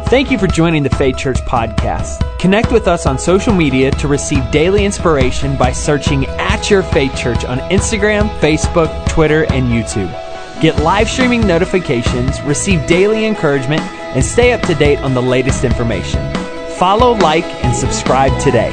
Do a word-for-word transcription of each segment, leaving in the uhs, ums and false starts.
Thank you for joining the Faith Church podcast. Connect with us on social media to receive daily inspiration by searching at Your Faith Church on Instagram, Facebook, Twitter, and YouTube. Get live streaming notifications, receive daily encouragement, and stay up to date on the latest information. Follow, like, and subscribe today.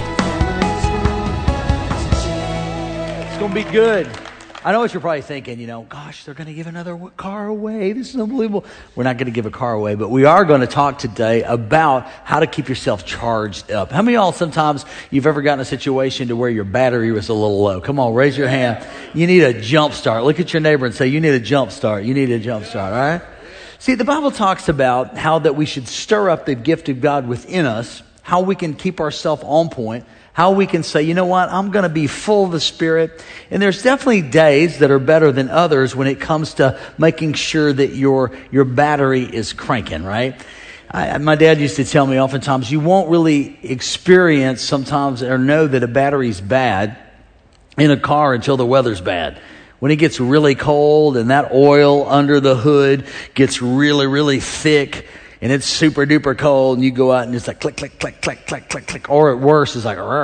It's going to be good. I know what you're probably thinking, you know, gosh, they're going to give another car away. This is unbelievable. We're not going to give a car away, but we are going to talk today about how to keep yourself charged up. How many of y'all sometimes you've ever gotten a situation to where your battery was a little low? Come on, raise your hand. You need a jump start. Look at your neighbor and say, you need a jump start. You need a jump start, all right? See, the Bible talks about how that we should stir up the gift of God within us, how we can keep ourselves on point, how we can say, you know what, I'm going to be full of the Spirit. And there's definitely days that are better than others when it comes to making sure that your your battery is cranking, right? I, my dad used to tell me oftentimes, you won't really experience sometimes or know that a battery's bad in a car until the weather's bad. When it gets really cold and that oil under the hood gets really, really thick, and it's super duper cold, and you go out and it's like click, click, click, click, click, click, click. Or at worst, it's like, rrr,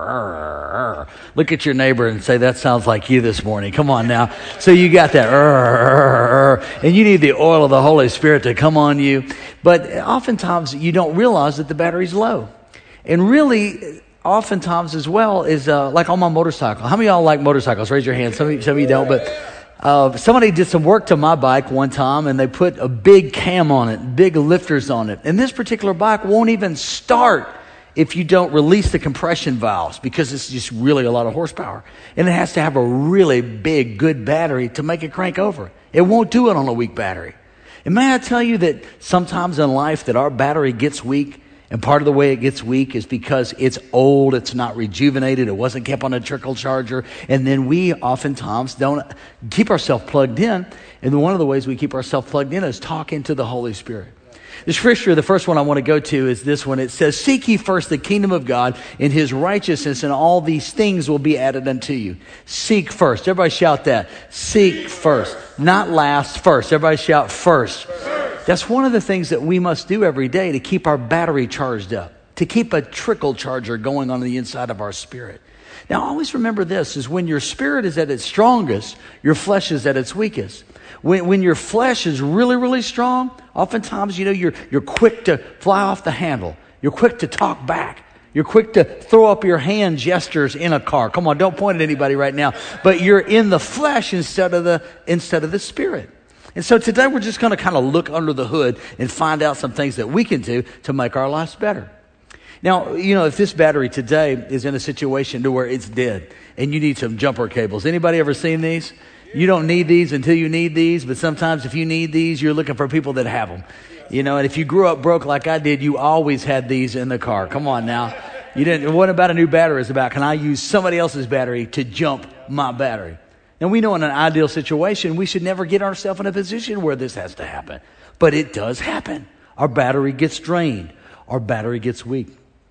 rrr, rrr. Look at your neighbor and say, that sounds like you this morning. Come on now. So you got that, rrr, rrr, rrr, and you need the oil of the Holy Spirit to come on you. But oftentimes you don't realize that the battery's low. And really, oftentimes as well is uh, like on my motorcycle. How many of y'all like motorcycles? Raise your hand. Some of you, some of you don't, but Uh, somebody did some work to my bike one time, and they put a big cam on it, big lifters on it. And this particular bike won't even start if you don't release the compression valves, because it's just really a lot of horsepower. And it has to have a really big, good battery to make it crank over. It won't do it on a weak battery. And may I tell you that sometimes in life that our battery gets weak, and part of the way it gets weak is because it's old, it's not rejuvenated, it wasn't kept on a trickle charger, and then we oftentimes don't keep ourselves plugged in. And one of the ways we keep ourselves plugged in is talking to the Holy Spirit. The scripture, the first one I want to go to is this one. It says, seek ye first the kingdom of God and his righteousness, and all these things will be added unto you. Seek first. Everybody shout that. Seek first. Not last, first. Everybody shout first. That's one of the things that we must do every day to keep our battery charged up, to keep a trickle charger going on the inside of our spirit. Now, always remember this, is when your spirit is at its strongest, your flesh is at its weakest. When, when your flesh is really, really strong, oftentimes, you know, you're, you're quick to fly off the handle. You're quick to talk back. You're quick to throw up your hand gestures in a car. Come on, don't point at anybody right now. But you're in the flesh instead of the, instead of the spirit. And so today we're just going to kind of look under the hood and find out some things that we can do to make our lives better. Now, you know, if this battery today is in a situation to where it's dead and you need some jumper cables. Anybody ever seen these? You don't need these until you need these, but sometimes if you need these, you're looking for people that have them. You know, and if you grew up broke like I did, you always had these in the car. Come on now. You didn't. What about a new battery? It's about, can I use somebody else's battery to jump my battery? And we know in an ideal situation, we should never get ourselves in a position where this has to happen. But it does happen. Our battery gets drained. Our battery gets weak.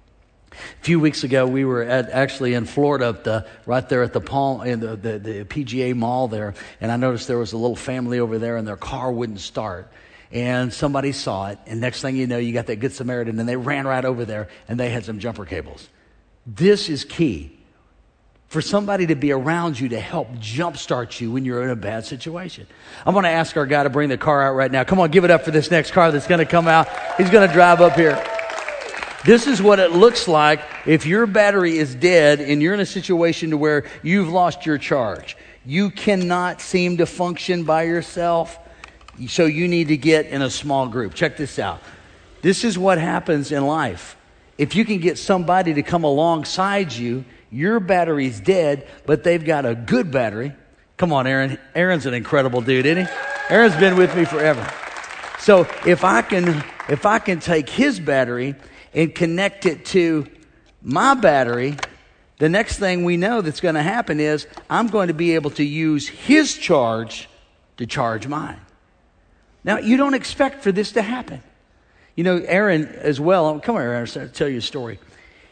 A few weeks ago, we were at, actually in Florida, at the, right there at the Palm, in the, the, the P G A Mall there. And I noticed there was a little family over there, and their car wouldn't start. And somebody saw it. And next thing you know, you got that Good Samaritan, and they ran right over there, and they had some jumper cables. This is key. For somebody to be around you to help jumpstart you when you're in a bad situation. I'm going to ask our guy to bring the car out right now. Come on, give it up for this next car that's going to come out. He's going to drive up here. This is what it looks like if your battery is dead and you're in a situation to where you've lost your charge. You cannot seem to function by yourself, so you need to get in a small group. Check this out. This is what happens in life. If you can get somebody to come alongside you, your battery's dead, but they've got a good battery. Come on, Aaron. Aaron's an incredible dude, isn't he? Aaron's been with me forever. So if I can, if I can take his battery and connect it to my battery, the next thing we know that's going to happen is I'm going to be able to use his charge to charge mine. Now, you don't expect for this to happen. You know, Aaron as well. Come here, Aaron. I'll tell you a story.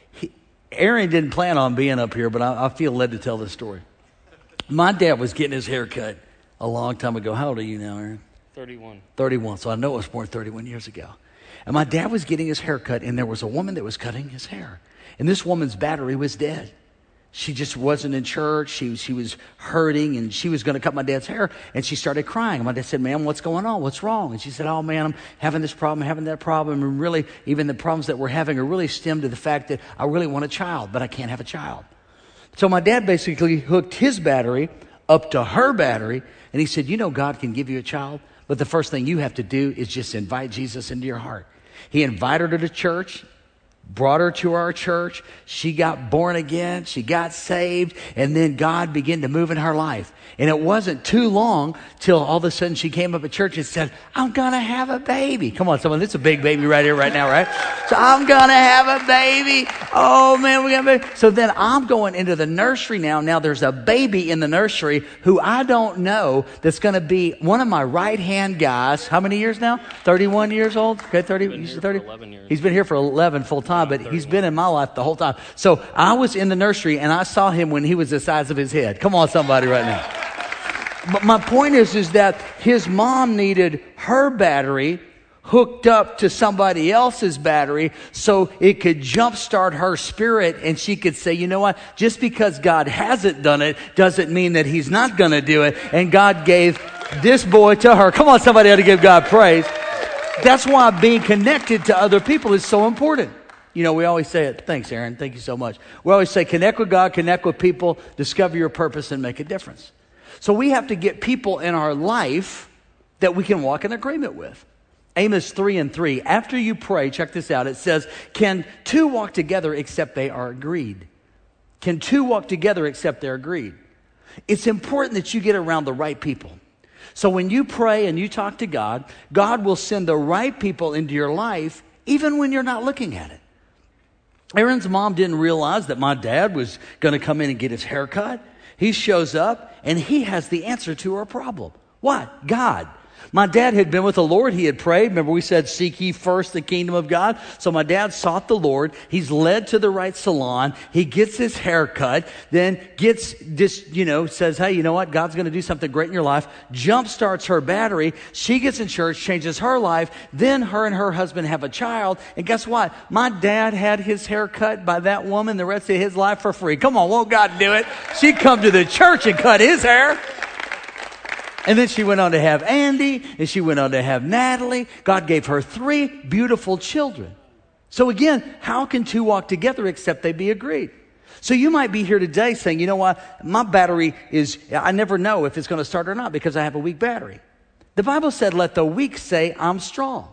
Aaron didn't plan on being up here, but I, I feel led to tell this story. My dad was getting his hair cut a long time ago. How old are you now, Aaron? thirty-one. thirty-one, so I know it was born thirty-one years ago. And my dad was getting his hair cut, and there was a woman that was cutting his hair. And this woman's battery was dead. She just wasn't in church. She, she was hurting, and she was going to cut my dad's hair, and she started crying. My dad said, "Ma'am, what's going on? What's wrong?" And she said, "Oh, man, I'm having this problem, having that problem. And really, even the problems that we're having are really stem to the fact that I really want a child, but I can't have a child." So my dad basically hooked his battery up to her battery, and he said, "You know, God can give you a child, but the first thing you have to do is just invite Jesus into your heart." He invited her to church, brought her to our church. She got born again. She got saved. And then God began to move in her life. And it wasn't too long till all of a sudden she came up at church and said, "I'm going to have a baby." Come on, someone. This is a big baby right here, right now, right? So I'm going to have a baby. Oh, man, we got a baby. So then I'm going into the nursery now. Now there's a baby in the nursery who I don't know that's going to be one of my right-hand guys. How many years now? thirty-one years old? Okay, thirty. He's been here thirty. for eleven years. He's been here for eleven full time, but he's been in my life the whole time. So I was in the nursery and I saw him when he was the size of his head. Come on, somebody right now. But my point is, is that his mom needed her battery hooked up to somebody else's battery so it could jumpstart her spirit, and she could say, "You know what? Just because God hasn't done it doesn't mean that he's not going to do it." And God gave this boy to her. Come on, somebody ought to give God praise. That's why being connected to other people is so important. You know, we always say it. Thanks, Aaron. Thank you so much. We always say connect with God, connect with people, discover your purpose, and make a difference. So we have to get people in our life that we can walk in agreement with. Amos three and three. After you pray, check this out. It says, "Can two walk together except they are agreed?" Can two walk together except they're agreed? It's important that you get around the right people. So when you pray and you talk to God, God will send the right people into your life even when you're not looking at it. Aaron's mom didn't realize that my dad was going to come in and get his hair cut. He shows up and he has the answer to her problem. What? God. My dad had been with the Lord. He had prayed. Remember we said, "Seek ye first the kingdom of God." So my dad sought the Lord. He's led to the right salon. He gets his hair cut, then gets this, you know, says, "Hey, you know what? God's going to do something great in your life." Jump starts her battery. She gets in church, changes her life. Then her and her husband have a child. And guess what? My dad had his hair cut by that woman the rest of his life for free. Come on, won't God do it? She'd come to the church and cut his hair. And then she went on to have Andy, and she went on to have Natalie. God gave her three beautiful children. So again, how can two walk together except they be agreed? So you might be here today saying, "You know what? My battery is, I never know if it's going to start or not because I have a weak battery." The Bible said, "Let the weak say, I'm strong."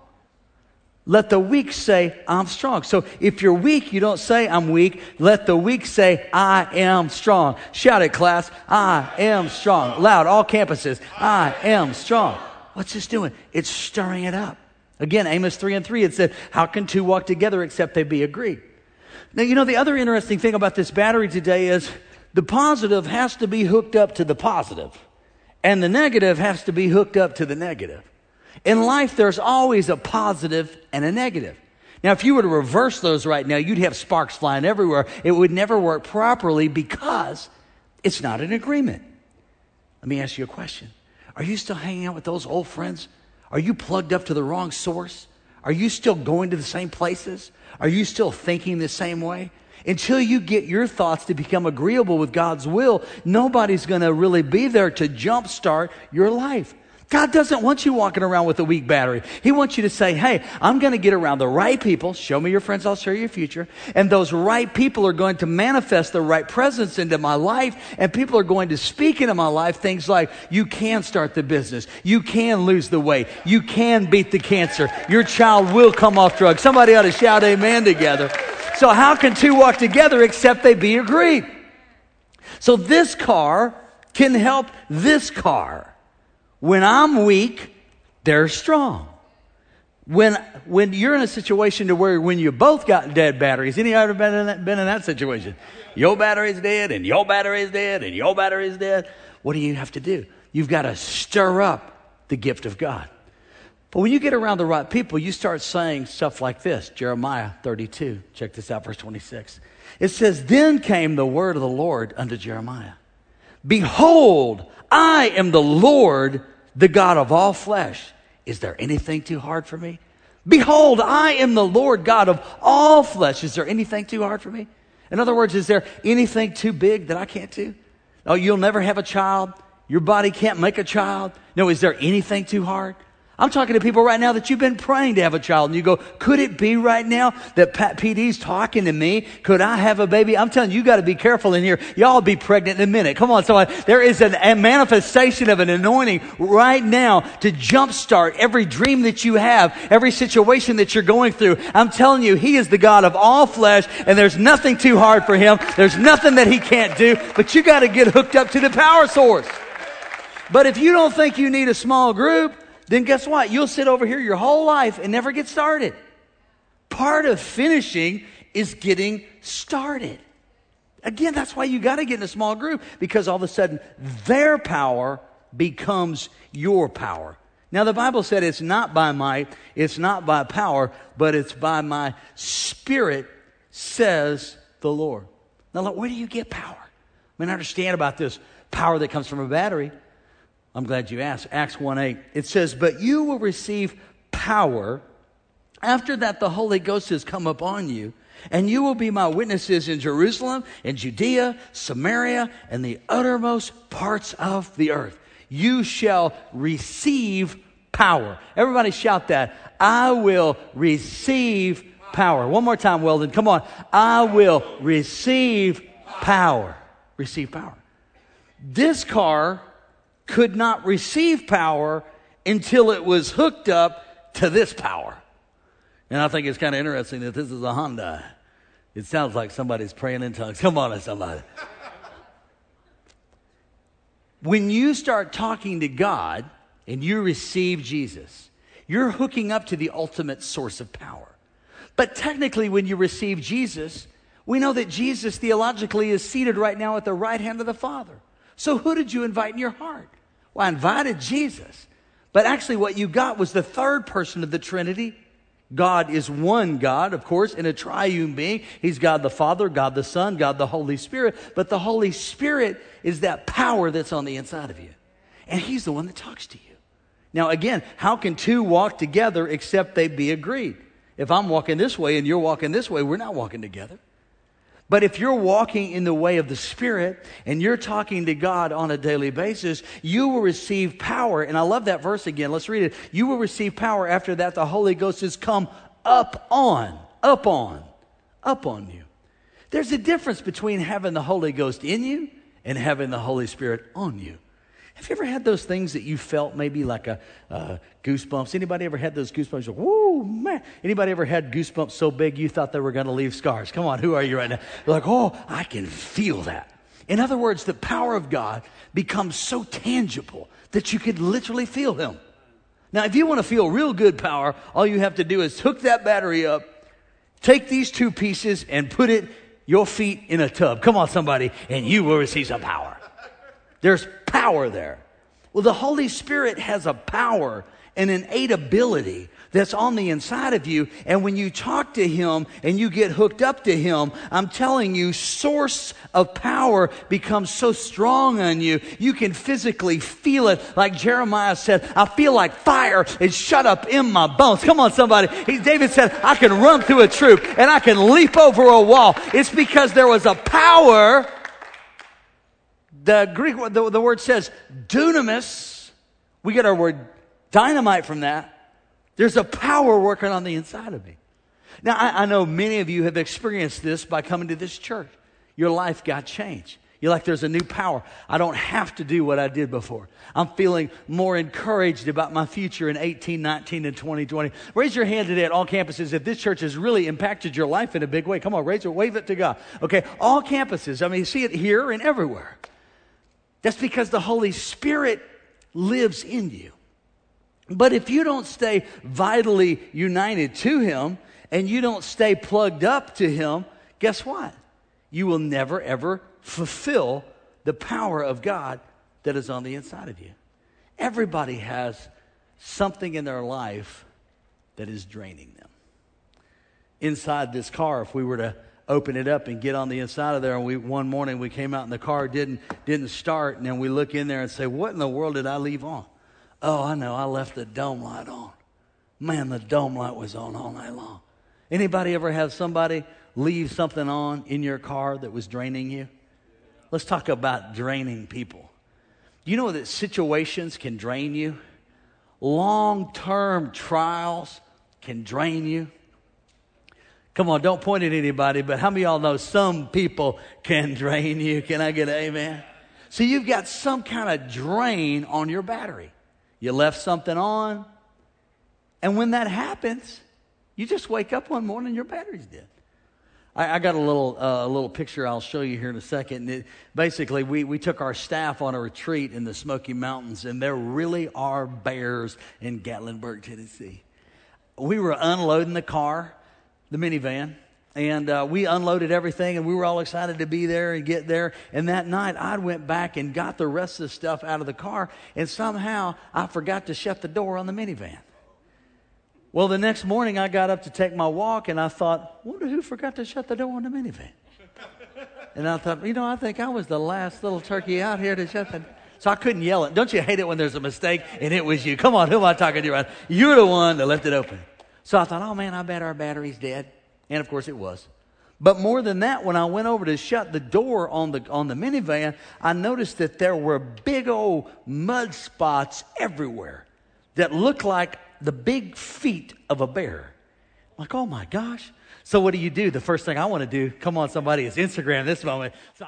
Let the weak say, "I'm strong." So if you're weak, you don't say, "I'm weak." Let the weak say, "I am strong." Shout it, class. I am strong. Loud, all campuses. I am strong. What's this doing? It's stirring it up. Again, Amos three and three, it said, "How can two walk together except they be agreed?" Now, you know, the other interesting thing about this battery today is the positive has to be hooked up to the positive, and the negative has to be hooked up to the negative. In life, there's always a positive and a negative. Now, if you were to reverse those right now, you'd have sparks flying everywhere. It would never work properly because it's not an agreement. Let me ask you a question. Are you still hanging out with those old friends? Are you plugged up to the wrong source? Are you still going to the same places? Are you still thinking the same way? Until you get your thoughts to become agreeable with God's will, nobody's going to really be there to jumpstart your life. God doesn't want you walking around with a weak battery. He wants you to say, "Hey, I'm going to get around the right people. Show me your friends, I'll show you your future. And those right people are going to manifest the right presence into my life. And people are going to speak into my life things like, you can start the business. You can lose the weight. You can beat the cancer. Your child will come off drugs." Somebody ought to shout amen together. So how can two walk together except they be agreed? So this car can help this car. When I'm weak, they're strong. When when you're in a situation to where when you both got dead batteries, any ever been in that, been in that situation? Your battery's dead, and your battery's dead, and your battery's dead. What do you have to do? You've got to stir up the gift of God. But when you get around the right people, you start saying stuff like this. Jeremiah thirty-two. Check this out, verse twenty-six. It says, "Then came the word of the Lord unto Jeremiah. Behold, I am the Lord, the God of all flesh. Is there anything too hard for me? Behold, I am the Lord God of all flesh. Is there anything too hard for me? In other words, is there anything too big that I can't do? Oh, you'll never have a child. Your body can't make a child. No, is there anything too hard? I'm talking to people right now that you've been praying to have a child, and you go, could it be right now that Pat P D's talking to me? Could I have a baby? I'm telling you, you got to be careful in here. Y'all be pregnant in a minute. Come on, somebody. There is an, a manifestation of an anointing right now to jumpstart every dream that you have, every situation that you're going through. I'm telling you, He is the God of all flesh, and there's nothing too hard for Him. There's nothing that He can't do, but you got to get hooked up to the power source. But if you don't think you need a small group, then guess what? You'll sit over here your whole life and never get started. Part of finishing is getting started. Again, that's why you got to get in a small group, because all of a sudden their power becomes your power. Now, the Bible said it's not by might, it's not by power, but it's by my Spirit, says the Lord. Now, look, where do you get power? I mean, I understand about this power that comes from a battery. I'm glad you asked. Acts one eight. It says, but you will receive power after that the Holy Ghost has come upon you, and you will be my witnesses in Jerusalem, in Judea, Samaria, and the uttermost parts of the earth. You shall receive power. Everybody shout that. I will receive power. One more time, Weldon. Come on. I will receive power. Receive power. This car could not receive power until it was hooked up to this power. And I think it's kind of interesting that this is a Honda. It sounds like somebody's praying in tongues. Come on, somebody. When you start talking to God and you receive Jesus, you're hooking up to the ultimate source of power. But technically, when you receive Jesus, we know that Jesus theologically is seated right now at the right hand of the Father. So who did you invite in your heart? Well, I invited Jesus. But actually what you got was the third person of the Trinity. God is one God, of course, in a triune being. He's God the Father, God the Son, God the Holy Spirit. But the Holy Spirit is that power that's on the inside of you. And He's the one that talks to you. Now, again, how can two walk together except they be agreed? If I'm walking this way and you're walking this way, we're not walking together. But if you're walking in the way of the Spirit and you're talking to God on a daily basis, you will receive power. And I love that verse again. Let's read it. You will receive power after that the Holy Ghost has come up on, up on, up on you. There's a difference between having the Holy Ghost in you and having the Holy Spirit on you. Have you ever had those things that you felt maybe like a uh, goosebumps? Anybody ever had those goosebumps? Like, whoa, man. Anybody ever had goosebumps so big you thought they were going to leave scars? Come on, who are you right now? You're like, oh, I can feel that. In other words, the power of God becomes so tangible that you could literally feel Him. Now, if you want to feel real good power, all you have to do is hook that battery up, take these two pieces and put it, your feet in a tub. Come on, somebody, and you will receive some power. There's power there. Well, the Holy Spirit has a power, an innate ability that's on the inside of you. And when you talk to Him and you get hooked up to Him, I'm telling you, source of power becomes so strong on you, you can physically feel it. Like Jeremiah said, I feel like fire is shut up in my bones. Come on, somebody. He, David said, I can run through a troop and I can leap over a wall. It's because there was a power. The Greek, the, the word says dunamis. We get our word dynamite from that. There's a power working on the inside of me. Now, I, I know many of you have experienced this by coming to this church. Your life got changed. You're like, there's a new power. I don't have to do what I did before. I'm feeling more encouraged about my future in eighteen, nineteen, and twenty twenty. Raise your hand today at all campuses if this church has really impacted your life in a big way. Come on, raise it, wave it to God. Okay, all campuses. I mean, you see it here and everywhere. That's because the Holy Spirit lives in you. But if you don't stay vitally united to Him and you don't stay plugged up to Him, guess what? You will never, ever fulfill the power of God that is on the inside of you. Everybody has something in their life that is draining them. Inside this car, if we were to open it up and get on the inside of there, and we one morning we came out and the car didn't didn't start, and then we look in there and say, what in the world did I leave on? Oh, I know, I left the dome light on. Man, the dome light was on all night long. Anybody ever have somebody leave something on in your car that was draining you? Let's talk about draining people. You know that situations can drain you? Long-term trials can drain you. Come on, don't point at anybody, but how many of y'all know some people can drain you? Can I get an amen? So you've got some kind of drain on your battery. You left something on, and when that happens, you just wake up one morning and your battery's dead. I, I got a little uh, a little picture I'll show you here in a second. It, basically, we, we took our staff on a retreat in the Smoky Mountains, and there really are bears in Gatlinburg, Tennessee. We were unloading the car, the minivan, and uh, we unloaded everything, and we were all excited to be there and get there. And that night, I went back and got the rest of the stuff out of the car, and somehow I forgot to shut the door on the minivan. Well, the next morning, I got up to take my walk, and I thought, wonder who forgot to shut the door on the minivan? And I thought, you know, I think I was the last little turkey out here to shut the door. So I couldn't yell it. Don't you hate it when there's a mistake and it was you? Come on, who am I talking to right now? You're the one that left it open. So I thought, oh, man, I bet our battery's dead. And, of course, it was. But more than that, when I went over to shut the door on the on the minivan, I noticed that there were big old mud spots everywhere that looked like the big feet of a bear. I'm like, oh, my gosh. So what do you do? The first thing I want to do, come on, somebody, is Instagram this moment. So I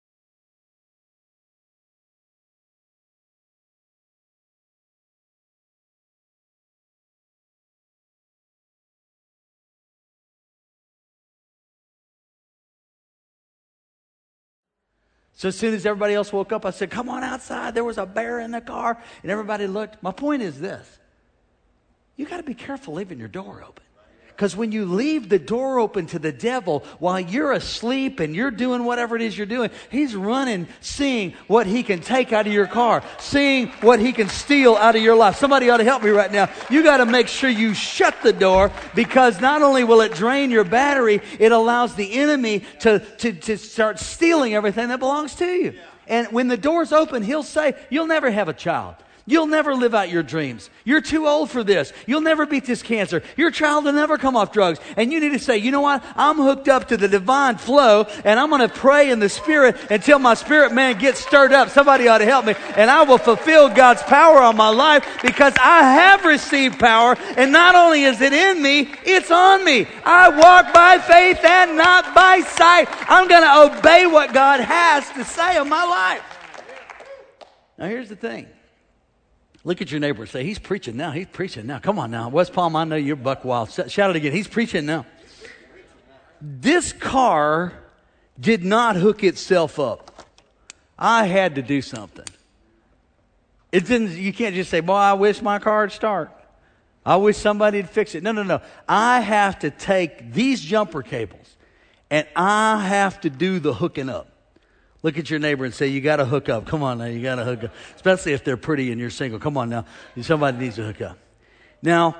So as soon as everybody else woke up, I said, come on outside. There was a bear in the car. And everybody looked. My point is this. You got to be careful leaving your door open. Because when you leave the door open to the devil while you're asleep and you're doing whatever it is you're doing, he's running, seeing what he can take out of your car, seeing what he can steal out of your life. Somebody ought to help me right now. You got to make sure you shut the door, because not only will it drain your battery, it allows the enemy to, to, to start stealing everything that belongs to you. And when the door's open, he'll say, you'll never have a child. You'll never live out your dreams. You're too old for this. You'll never beat this cancer. Your child will never come off drugs. And you need to say, you know what? I'm hooked up to the divine flow, and I'm going to pray in the Spirit until my spirit man gets stirred up. Somebody ought to help me. And I will fulfill God's power on my life, because I have received power. And not only is it in me, it's on me. I walk by faith and not by sight. I'm going to obey what God has to say on my life. Now here's the thing. Look at your neighbor and say, he's preaching now. He's preaching now. Come on now. West Palm, I know you're buck wild. Shout it again. He's preaching now. This car did not hook itself up. I had to do something. It didn't. You can't just say, boy, I wish my car would start. I wish somebody would fix it. No, no, no. I have to take these jumper cables, and I have to do the hooking up. Look at your neighbor and say, you got to hook up. Come on now, you got to hook up. Especially if they're pretty and you're single. Come on now, somebody needs to hook up. Now,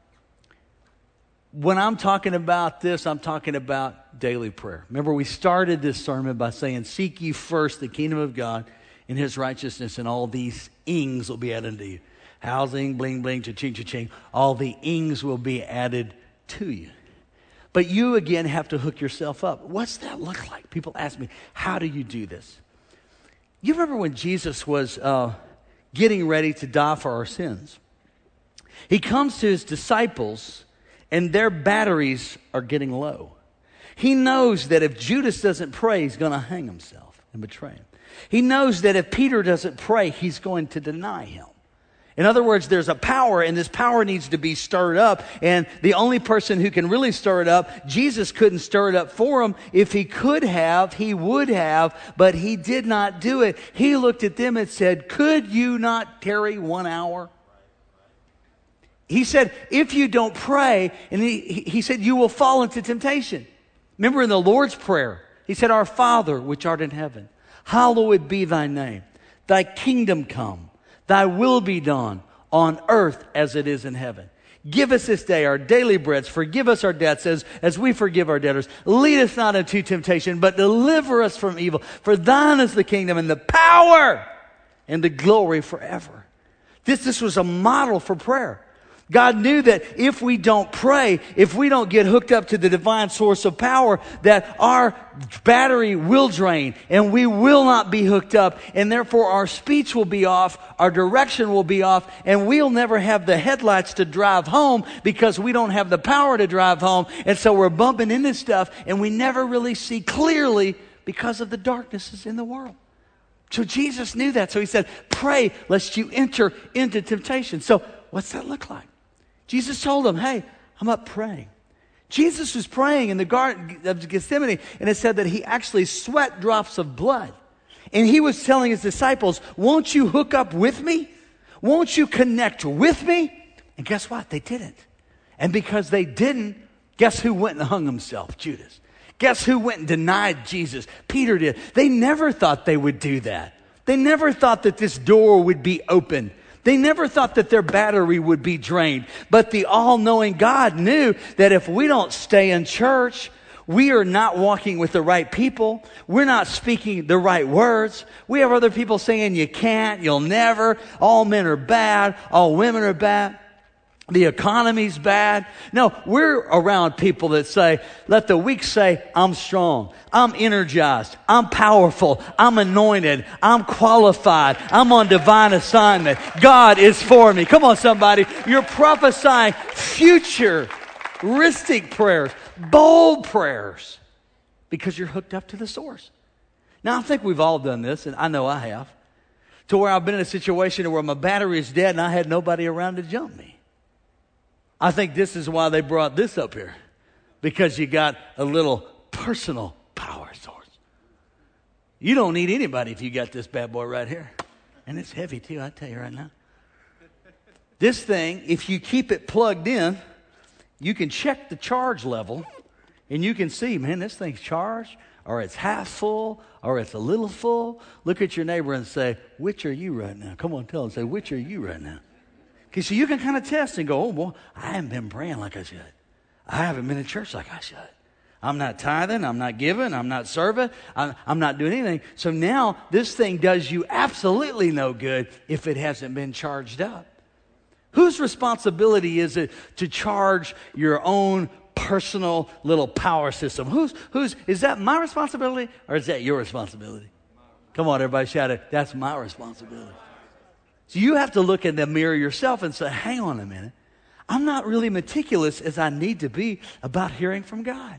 when I'm talking about this, I'm talking about daily prayer. Remember, we started this sermon by saying, seek ye first the kingdom of God and his righteousness, and all these ings will be added unto you. Housing, bling, bling, cha-ching, cha-ching. All the ings will be added to you. But you, again, have to hook yourself up. What's that look like? People ask me, how do you do this? You remember when Jesus was uh, getting ready to die for our sins? He comes to his disciples, and their batteries are getting low. He knows that if Judas doesn't pray, he's going to hang himself and betray him. He knows that if Peter doesn't pray, he's going to deny him. In other words, there's a power, and this power needs to be stirred up. And the only person who can really stir it up, Jesus couldn't stir it up for him. If he could have, he would have, but he did not do it. He looked at them and said, could you not tarry one hour? He said, if you don't pray, and he, he said, you will fall into temptation. Remember in the Lord's Prayer, he said, our Father, which art in heaven, hallowed be thy name. Thy kingdom come. Thy will be done on earth as it is in heaven. Give us this day our daily bread. Forgive us our debts as, as we forgive our debtors. Lead us not into temptation, but deliver us from evil. For thine is the kingdom and the power and the glory forever. This, this was a model for prayer. God knew that if we don't pray, if we don't get hooked up to the divine source of power, that our battery will drain and we will not be hooked up, and therefore our speech will be off, our direction will be off, and we'll never have the headlights to drive home because we don't have the power to drive home. And so we're bumping into stuff and we never really see clearly because of the darknesses in the world. So Jesus knew that. So he said, pray lest you enter into temptation. So what's that look like? Jesus told them, hey, I'm up praying. Jesus was praying in the Garden of Gethsemane, and it said that he actually sweat drops of blood. And he was telling his disciples, won't you hook up with me? Won't you connect with me? And guess what? They didn't. And because they didn't, guess who went and hung himself? Judas. Guess who went and denied Jesus? Peter did. They never thought they would do that. They never thought that this door would be open. They never thought that their battery would be drained. But the all-knowing God knew that if we don't stay in church, we are not walking with the right people. We're not speaking the right words. We have other people saying you can't, you'll never, all men are bad, all women are bad. The economy's bad. No, we're around people that say, let the weak say, I'm strong, I'm energized, I'm powerful, I'm anointed, I'm qualified, I'm on divine assignment. God is for me. Come on, somebody. You're prophesying futuristic prayers, bold prayers, because you're hooked up to the source. Now, I think we've all done this, and I know I have, to where I've been in a situation where my battery is dead and I had nobody around to jump me. I think this is why they brought this up here, because you got a little personal power source. You don't need anybody if you got this bad boy right here. And it's heavy too, I tell you right now. This thing, if you keep it plugged in, you can check the charge level and you can see, man, this thing's charged, or it's half full, or it's a little full. Look at your neighbor and say, which are you right now? Come on, tell them, say, which are you right now? Okay, so you can kind of test and go, oh, boy, I haven't been praying like I should. I haven't been in church like I should. I'm not tithing. I'm not giving. I'm not serving. I'm, I'm not doing anything. So now this thing does you absolutely no good if it hasn't been charged up. Whose responsibility is it to charge your own personal little power system? Who's, who's, is that my responsibility or is that your responsibility? Come on, everybody shout it. That's my responsibility. So you have to look in the mirror yourself and say, hang on a minute. I'm not really meticulous as I need to be about hearing from God.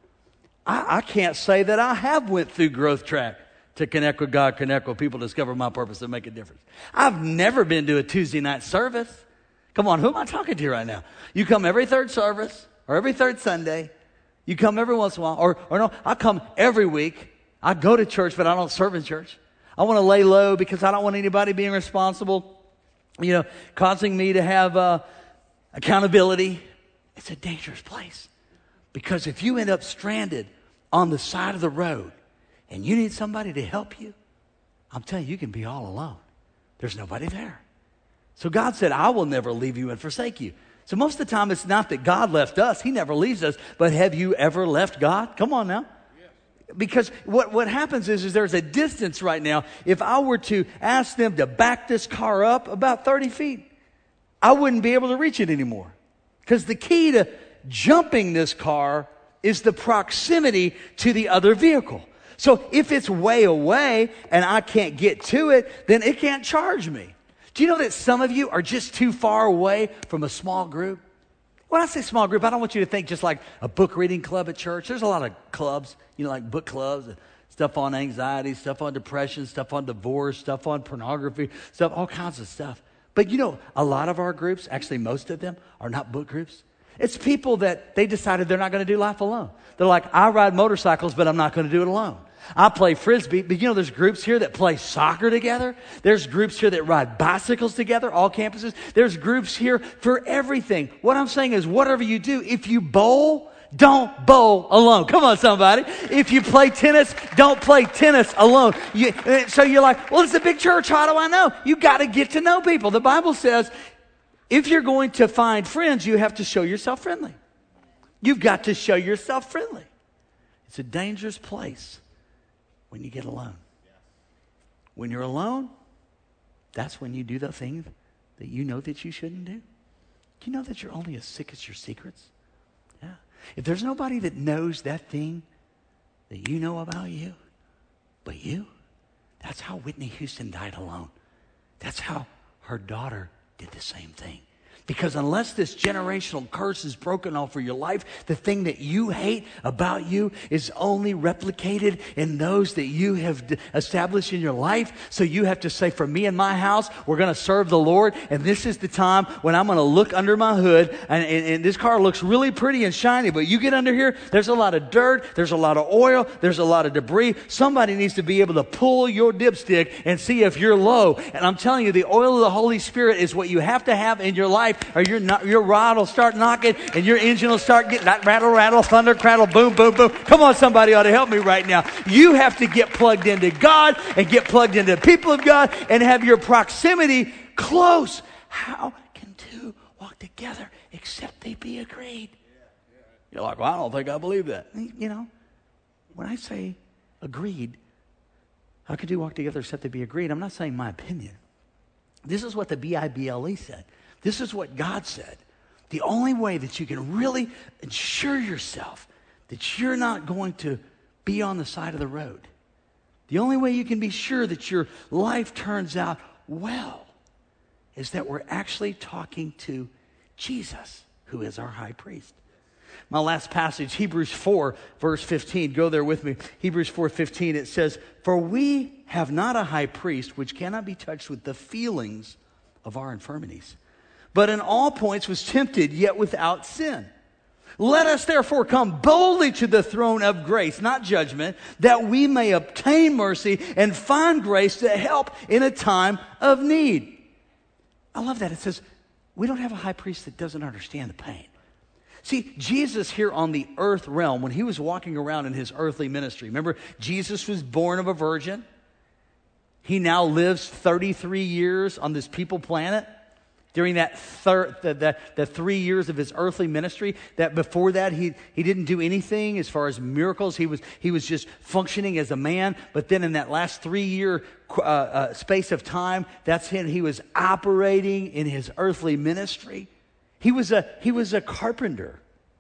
I, I can't say that I have went through Growth Track to connect with God, connect with people, discover my purpose, and make a difference. I've never been to a Tuesday night service. Come on, who am I talking to right now? You come every third service or every third Sunday. You come every once in a while. Or, or no, I come every week. I go to church, but I don't serve in church. I want to lay low because I don't want anybody being responsible, you know, causing me to have uh, accountability. It's a dangerous place. Because if you end up stranded on the side of the road and you need somebody to help you, I'm telling you, you can be all alone. There's nobody there. So God said, I will never leave you and forsake you. So most of the time, it's not that God left us. He never leaves us. But have you ever left God? Come on now. Because what, what happens is, is there's a distance right now. If I were to ask them to back this car up about thirty feet, I wouldn't be able to reach it anymore. Because the key to jumping this car is the proximity to the other vehicle. So if it's way away and I can't get to it, then it can't charge me. Do you know that some of you are just too far away from a small group? When I say small group, I don't want you to think just like a book reading club at church. There's a lot of clubs, you know, like book clubs, stuff on anxiety, stuff on depression, stuff on divorce, stuff on pornography, stuff, all kinds of stuff. But you know, a lot of our groups, actually most of them, are not book groups. It's people that they decided they're not going to do life alone. They're like, I ride motorcycles, but I'm not going to do it alone. I play Frisbee, but you know there's groups here that play soccer together. There's groups here that ride bicycles together, all campuses. There's groups here for everything. What I'm saying is whatever you do, if you bowl, don't bowl alone. Come on, somebody. If you play tennis, don't play tennis alone. You, so you're like, well, it's a big church. How do I know? You got to get to know people. The Bible says if you're going to find friends, you have to show yourself friendly. You've got to show yourself friendly. It's a dangerous place when you get alone. When you're alone, that's when you do the thing that you know that you shouldn't do? Do you know that you're only as sick as your secrets? Yeah. If there's nobody that knows that thing that you know about you, but you, that's how Whitney Houston died alone. That's how her daughter did the same thing. Because unless this generational curse is broken off of your life, the thing that you hate about you is only replicated in those that you have d- established in your life. So you have to say, for me and my house, we're going to serve the Lord. And this is the time when I'm going to look under my hood. And, and, and this car looks really pretty and shiny. But you get under here, there's a lot of dirt. There's a lot of oil. There's a lot of debris. Somebody needs to be able to pull your dipstick and see if you're low. And I'm telling you, the oil of the Holy Spirit is what you have to have in your life, or your, your rod will start knocking and your engine will start getting that rattle, rattle, thunder, crackle, boom, boom, boom. Come on, somebody ought to help me right now. You have to get plugged into God and get plugged into the people of God and have your proximity close. How can two walk together except they be agreed? You're like, well, I don't think I believe that. You know, when I say agreed, how can two walk together except they be agreed? I'm not saying my opinion. This is what the B I B L E said. This is what God said. The only way that you can really ensure yourself that you're not going to be on the side of the road, the only way you can be sure that your life turns out well, is that we're actually talking to Jesus, who is our high priest. My last passage, Hebrews four, verse fifteen. Go there with me. Hebrews four fifteen, it says, "For we have not a high priest which cannot be touched with the feelings of our infirmities, but in all points was tempted, yet without sin. Let us therefore come boldly to the throne of grace," not judgment, "that we may obtain mercy and find grace to help in a time of need." I love that. It says, we don't have a high priest that doesn't understand the pain. See, Jesus here on the earth realm, when he was walking around in his earthly ministry, remember, Jesus was born of a virgin. He now lives thirty-three years on this people planet. During that thir- the, the, the three years of his earthly ministry, that before that he, he didn't do anything as far as miracles. He was he was just functioning as a man. But then in that last three-year uh, uh, space of time, that's when he was operating in his earthly ministry. He was a he was a carpenter.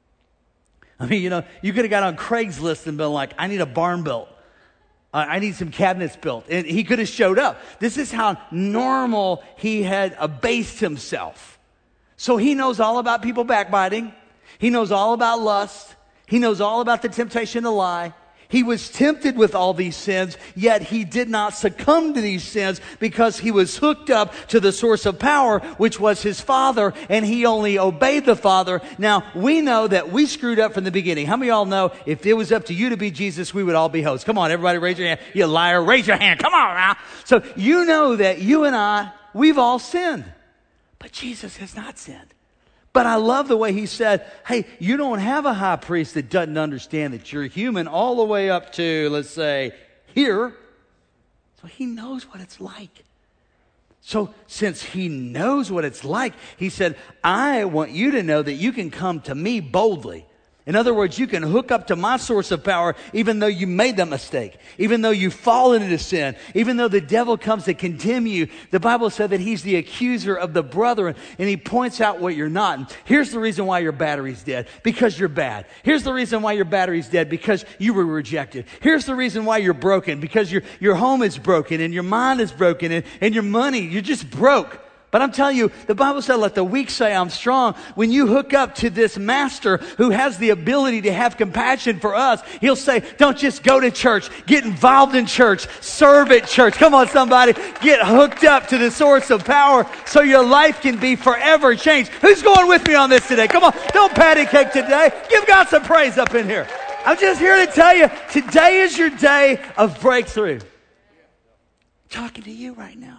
I mean, you know, you could have got on Craigslist and been like, "I need a barn built. I need some cabinets built." And he could have showed up. This is how normal he had abased himself. So he knows all about people backbiting. He knows all about lust. He knows all about the temptation to lie. He was tempted with all these sins, yet he did not succumb to these sins because he was hooked up to the source of power, which was his Father, and he only obeyed the Father. Now, we know that we screwed up from the beginning. How many of y'all know if it was up to you to be Jesus, we would all be hosts? Come on, everybody raise your hand. You liar, raise your hand. Come on now. So you know that you and I, we've all sinned, but Jesus has not sinned. But I love the way he said, hey, you don't have a high priest that doesn't understand that you're human all the way up to, let's say, here. So he knows what it's like. So since he knows what it's like, he said, I want you to know that you can come to me boldly. In other words, you can hook up to my source of power even though you made that mistake, even though you fall into sin, even though the devil comes to condemn you. The Bible said that he's the accuser of the brethren, and he points out what you're not. And here's the reason why your battery's dead, because you're bad. Here's the reason why your battery's dead, because you were rejected. Here's the reason why you're broken, because your, your home is broken, and your mind is broken, and, and your money, you're just broke. But I'm telling you, the Bible said, let the weak say I'm strong. When you hook up to this master who has the ability to have compassion for us, he'll say, don't just go to church. Get involved in church. Serve at church. Come on, somebody. Get hooked up to the source of power so your life can be forever changed. Who's going with me on this today? Come on. Don't patty cake today. Give God some praise up in here. I'm just here to tell you, today is your day of breakthrough. I'm talking to you right now.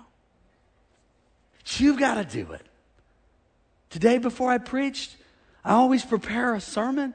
You've got to do it. Today before I preached, I always prepare a sermon.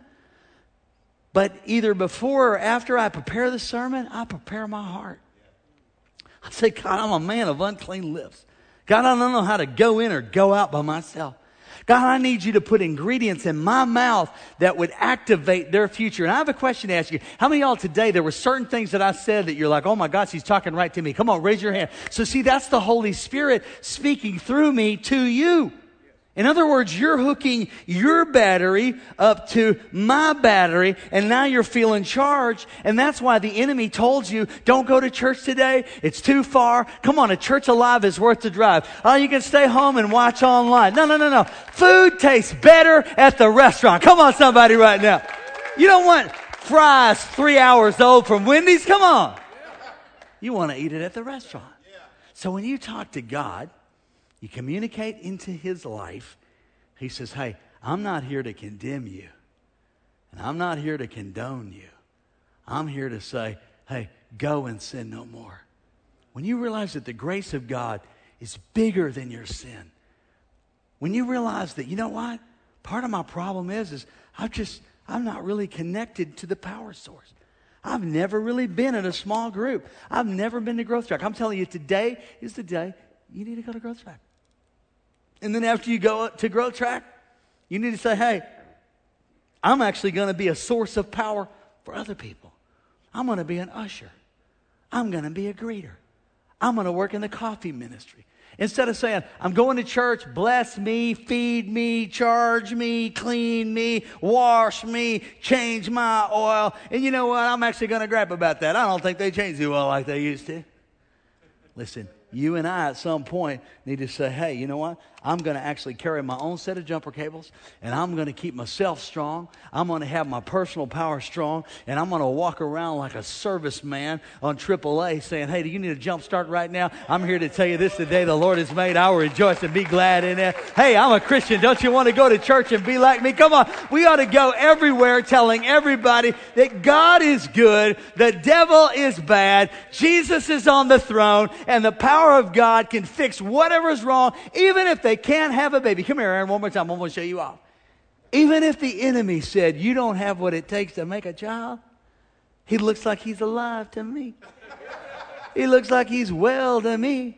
But either before or after I prepare the sermon, I prepare my heart. I say, God, I'm a man of unclean lips. God, I don't know how to go in or go out by myself. God, I need you to put ingredients in my mouth that would activate their future. And I have a question to ask you. How many of y'all today, there were certain things that I said that you're like, oh my gosh, he's talking right to me. Come on, raise your hand. So see, that's the Holy Spirit speaking through me to you. In other words, you're hooking your battery up to my battery, and now you're feeling charged. And that's why the enemy told you, don't go to church today. It's too far. Come on, a church alive is worth the drive. Oh, you can stay home and watch online. No, no, no, no. Food tastes better at the restaurant. Come on, somebody right now. You don't want fries three hours old from Wendy's. Come on. You want to eat it at the restaurant. So when you talk to God, you communicate into his life. He says, hey, I'm not here to condemn you. And I'm not here to condone you. I'm here to say, hey, go and sin no more. When you realize that the grace of God is bigger than your sin. When you realize that, you know what? Part of my problem is, is I've just, I'm not really connected to the power source. I've never really been in a small group. I've never been to Growth Track. I'm telling you, today is the day you need to go to Growth Track. And then after you go to Growth Track, you need to say, hey, I'm actually going to be a source of power for other people. I'm going to be an usher. I'm going to be a greeter. I'm going to work in the coffee ministry. Instead of saying, I'm going to church, bless me, feed me, charge me, clean me, wash me, change my oil. And you know what? I'm actually going to grab about that. I don't think they change the oil like they used to. Listen, you and I at some point need to say, hey, you know what? I'm going to actually carry my own set of jumper cables, and I'm going to keep myself strong. I'm going to have my personal power strong, and I'm going to walk around like a serviceman on triple A saying, hey, do you need a jump start right now? I'm here to tell you this today the Lord has made. I will rejoice and be glad in it. Hey, I'm a Christian. Don't you want to go to church and be like me? Come on. We ought to go everywhere telling everybody that God is good, the devil is bad, Jesus is on the throne, and the power of God can fix whatever is wrong, even if they can't have a baby. Come here, Aaron, one more time. I'm going to show you off. Even if the enemy said, you don't have what it takes to make a child, he looks like he's alive to me. He looks like he's well to me.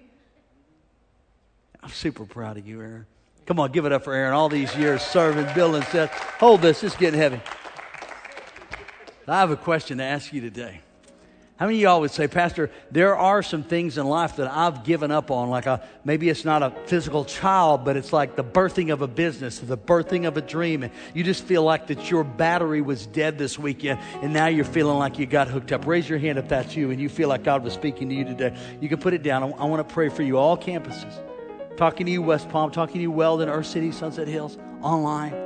I'm super proud of you, Aaron. Come on, give it up for Aaron. All these years serving, building stuff. Hold this. It's getting heavy. I have a question to ask you today. How many of y'all would say, Pastor, there are some things in life that I've given up on, like a, maybe it's not a physical child, but it's like the birthing of a business, or the birthing of a dream, and you just feel like that your battery was dead this weekend, and now you're feeling like you got hooked up. Raise your hand if that's you, and you feel like God was speaking to you today. You can put it down. I, I want to pray for you, all campuses. Talking to you, West Palm, talking to you, Weldon, Earth City, Sunset Hills, online.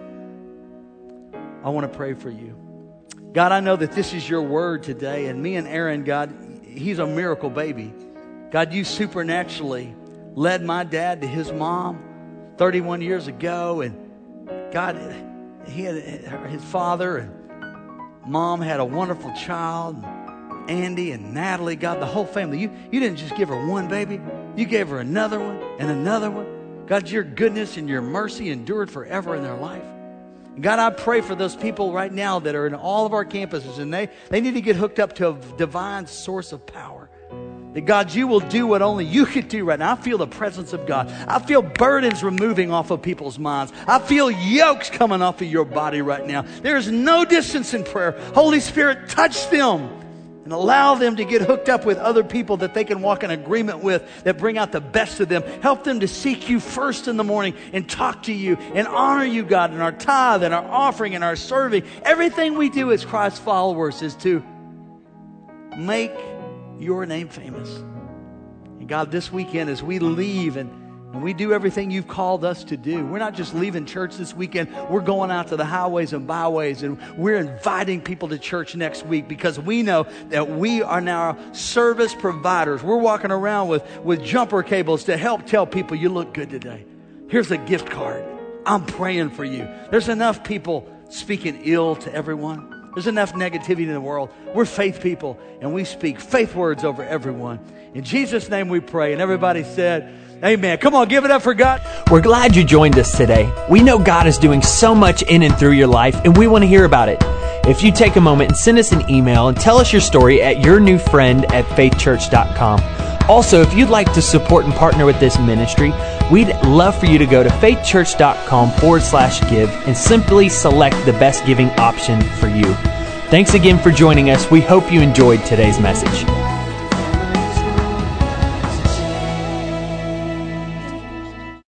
I want to pray for you. God, I know that this is your word today, and me and Aaron, God, he's a miracle baby. God, you supernaturally led my dad to his mom thirty-one years ago, and God, he had his father and mom had a wonderful child, Andy and Natalie, God, the whole family. You, you didn't just give her one baby, you gave her another one and another one. God, your goodness and your mercy endured forever in their life. God, I pray for those people right now that are in all of our campuses, and they, they need to get hooked up to a divine source of power. That God, you will do what only you could do right now. I feel the presence of God. I feel burdens removing off of people's minds. I feel yokes coming off of your body right now. There's no distance in prayer. Holy Spirit, touch them and allow them to get hooked up with other people that they can walk in agreement with, that bring out the best of them. Help them to seek you first in the morning and talk to you and honor you, God, in our tithe and our offering and our serving. Everything we do as Christ followers is to make your name famous. And God, this weekend as we leave and, and we do everything you've called us to do, we're not just leaving church this weekend, we're going out to the highways and byways, and we're inviting people to church next week because we know that we are now service providers. We're walking around with, with jumper cables to help tell people you look good today. Here's a gift card. I'm praying for you. There's enough people speaking ill to everyone. There's enough negativity in the world. We're faith people, and we speak faith words over everyone. In Jesus' name we pray. And everybody said, amen. Come on, give it up for God. We're glad you joined us today. We know God is doing so much in and through your life, and we want to hear about it. If you take a moment and send us an email and tell us your story at yournewfriend at faithchurch dot com. Also, if you'd like to support and partner with this ministry, we'd love for you to go to faithchurch.com forward slash give and simply select the best giving option for you. Thanks again for joining us. We hope you enjoyed today's message.